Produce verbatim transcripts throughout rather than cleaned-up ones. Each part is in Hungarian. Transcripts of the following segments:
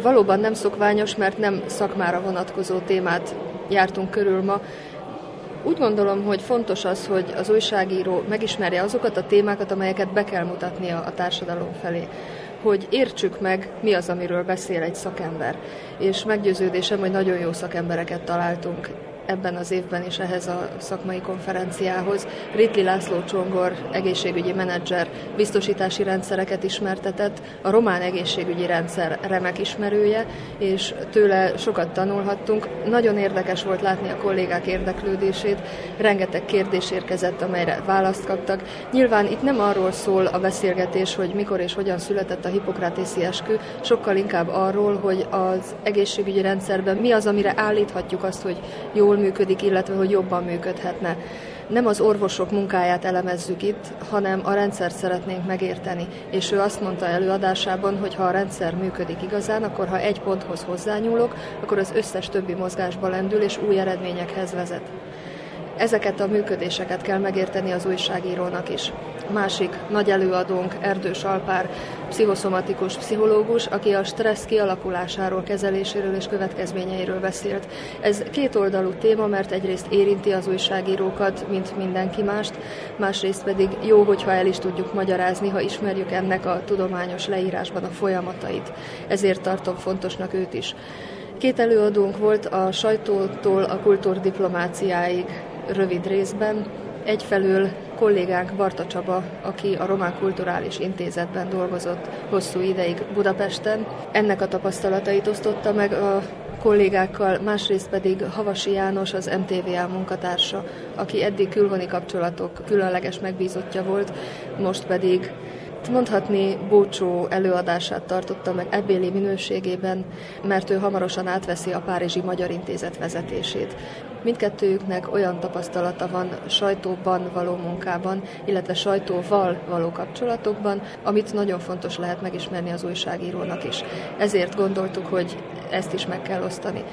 Valóban nem szokványos, mert nem szakmára vonatkozó témát jártunk körül ma. Úgy gondolom, hogy fontos az, hogy az újságíró megismerje azokat a témákat, amelyeket be kell mutatnia a társadalom felé. Hogy értsük meg, mi az, amiről beszél egy szakember. És meggyőződésem, hogy nagyon jó szakembereket találtunk ebben az évben is ehhez a szakmai konferenciához. Ritli László Csongor, egészségügyi menedzser, biztosítási rendszereket ismertetett, a román egészségügyi rendszer remek ismerője, és tőle sokat tanulhattunk. Nagyon érdekes volt látni a kollégák érdeklődését, rengeteg kérdés érkezett, amelyre választ kaptak. Nyilván itt nem arról szól a beszélgetés, hogy mikor és hogyan született a hippokratészi eskü, sokkal inkább arról, hogy az egészségügyi rendszerben mi az, amire állíthatjuk azt, hogy jól működik, illetve hogy jobban működhetne. Nem az orvosok munkáját elemezzük itt, hanem a rendszert szeretnénk megérteni. És ő azt mondta előadásában, hogy ha a rendszer működik igazán, akkor ha egy ponthoz hozzányúlok, akkor az összes többi mozgásba lendül és új eredményekhez vezet. Ezeket a működéseket kell megérteni az újságírónak is. Másik nagy előadónk Erdős Alpár, pszichoszomatikus pszichológus, aki a stressz kialakulásáról, kezeléséről és következményeiről beszélt. Ez kétoldalú téma, mert egyrészt érinti az újságírókat, mint mindenki mást, másrészt pedig jó, hogyha el is tudjuk magyarázni, ha ismerjük ennek a tudományos leírásban a folyamatait. Ezért tartom fontosnak őt is. Két előadónk volt a sajtótól a kultúrdiplomáciáig rövid részben. Egyfelől kollégánk Barta Csaba, aki a Román Kulturális Intézetben dolgozott hosszú ideig Budapesten. Ennek a tapasztalatait osztotta meg a kollégákkal, másrészt pedig Havasi János, az em té vé á munkatársa, aki eddig külhoni kapcsolatok különleges megbízottja volt, most pedig mondhatni búcsú előadását tartotta meg ebbéli minőségében, mert ő hamarosan átveszi a Párizsi Magyar Intézet vezetését. Mindkettőjüknek olyan tapasztalata van sajtóban való munkában, illetve sajtóval való kapcsolatokban, amit nagyon fontos lehet megismerni az újságírónak is. Ezért gondoltuk, hogy ezt is meg kell osztani.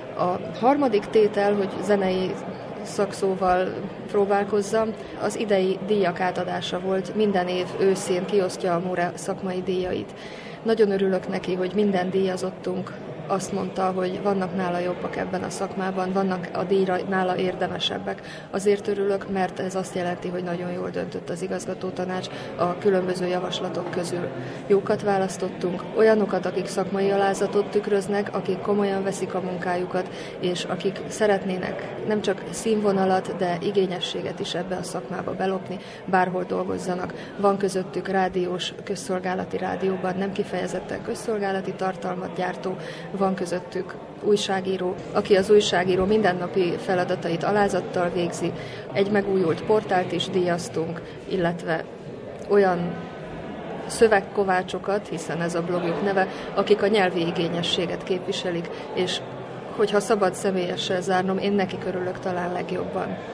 A harmadik tétel, hogy zenei szakszóval próbálkozzam, az idei díjak átadása volt. Minden év őszén kiosztja a Mure szakmai díjait. Nagyon örülök neki, hogy minden díjazottunk azt mondta, hogy vannak nála jobbak ebben a szakmában, vannak a díjra nála érdemesebbek. Azért örülök, mert ez azt jelenti, hogy nagyon jól döntött az igazgatótanács a különböző javaslatok közül. Jókat választottunk, olyanokat, akik szakmai alázatot tükröznek, akik komolyan veszik a munkájukat, és akik szeretnének nem csak színvonalat, de igényességet is ebbe a szakmába belopni, bárhol dolgozzanak. Van közöttük rádiós, közszolgálati rádióban, nem kifejezetten közszolgálati tartalmat gyártó, van közöttük újságíró, aki az újságíró mindennapi feladatait alázattal végzi. Egy megújult portált is díjaztunk, illetve olyan szövegkovácsokat, hiszen ez a blogjuk neve, akik a nyelvi igényességet képviselik, és hogyha szabad személyessel zárnom, én nekik örülök talán legjobban.